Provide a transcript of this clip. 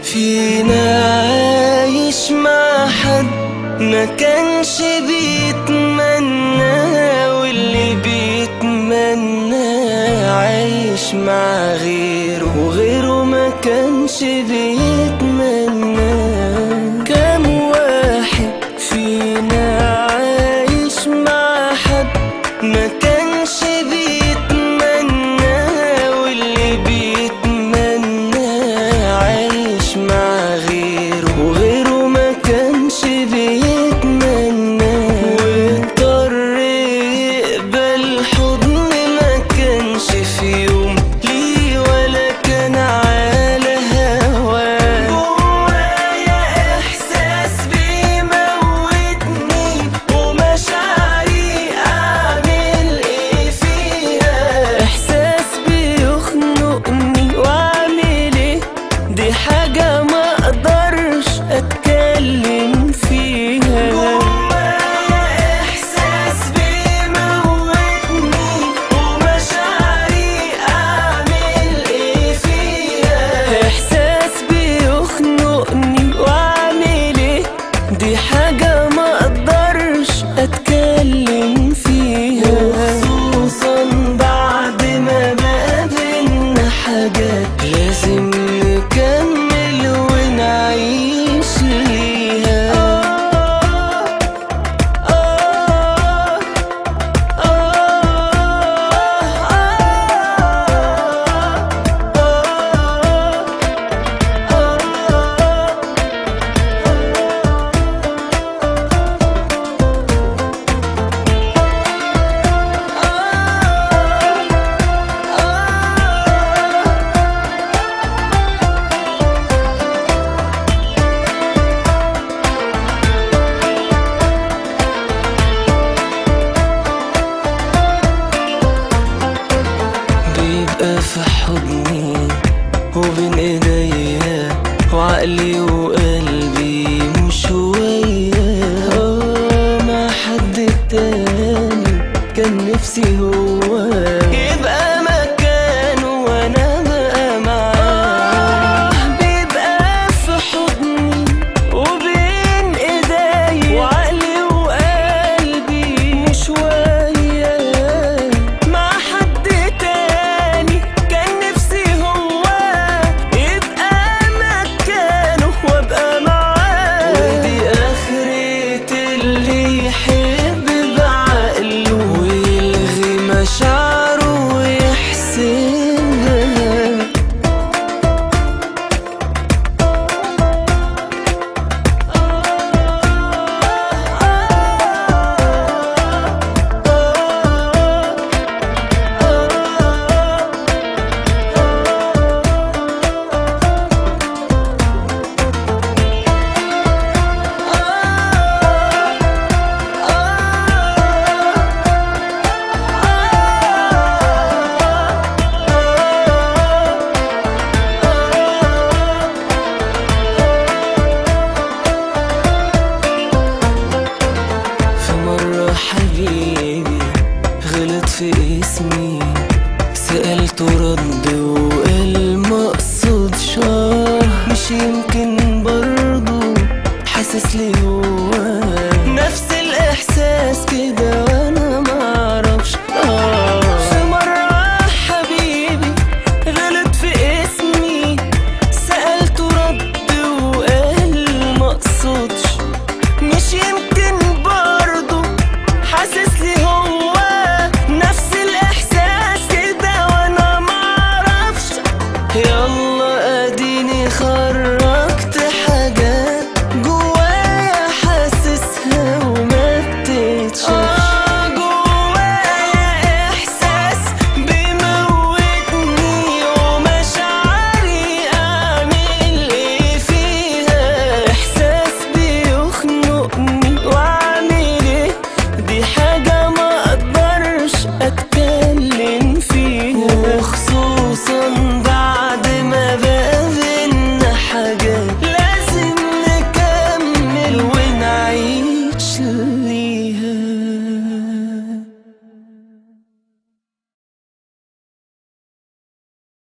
فينا عايش مع حد ما كانش بيتمنى، واللي بيتمنى عايش مع غيره، وغيره ما كانش بيتمنى. كم واحد فينا عايش مع حد ما كانش بيتمنى، واللي بيتمنى عايش مع غيره، وغيره ما كانش بيتمنى. واضطر يقبل حضن ما كانش في يوم ليه ولا كان على هواه. جوايا احساس بيموتني ومشاعري اعمل ايه فيها، احساس بيخنقني واعمل ايه، دي حاجة ما اقدرش اتكلم فيها. جوايا احساس بيموتني ومشاعري اعمل ايه فيها، احساس بيخنقني واعمل ايه، دي حاجة ما اقدرش اتكلم فيها. وخصوصا بعد ما بقى بينا حاجات لازم نكمل ونعيش ليها. بيبقى في حضني وبين ايديا وعقلي وقلبي مش وياه. مع حد تاني كان نفسي هو يبقى مكانه وانا بقى معاه. بيبقى في حضني وبين ايديا وعقلي وقلبي مش وياه. مع حد تاني كان نفسي هو يبقى مكانه وابقى معاه. ودي اخرة اللي يحب بعقله ويلغي مشاعره ويحسبها. في مرة حبيبي غلط في اسمي، سألته رد وقال مقصودش. مش يمكن برضه حاسس لي هو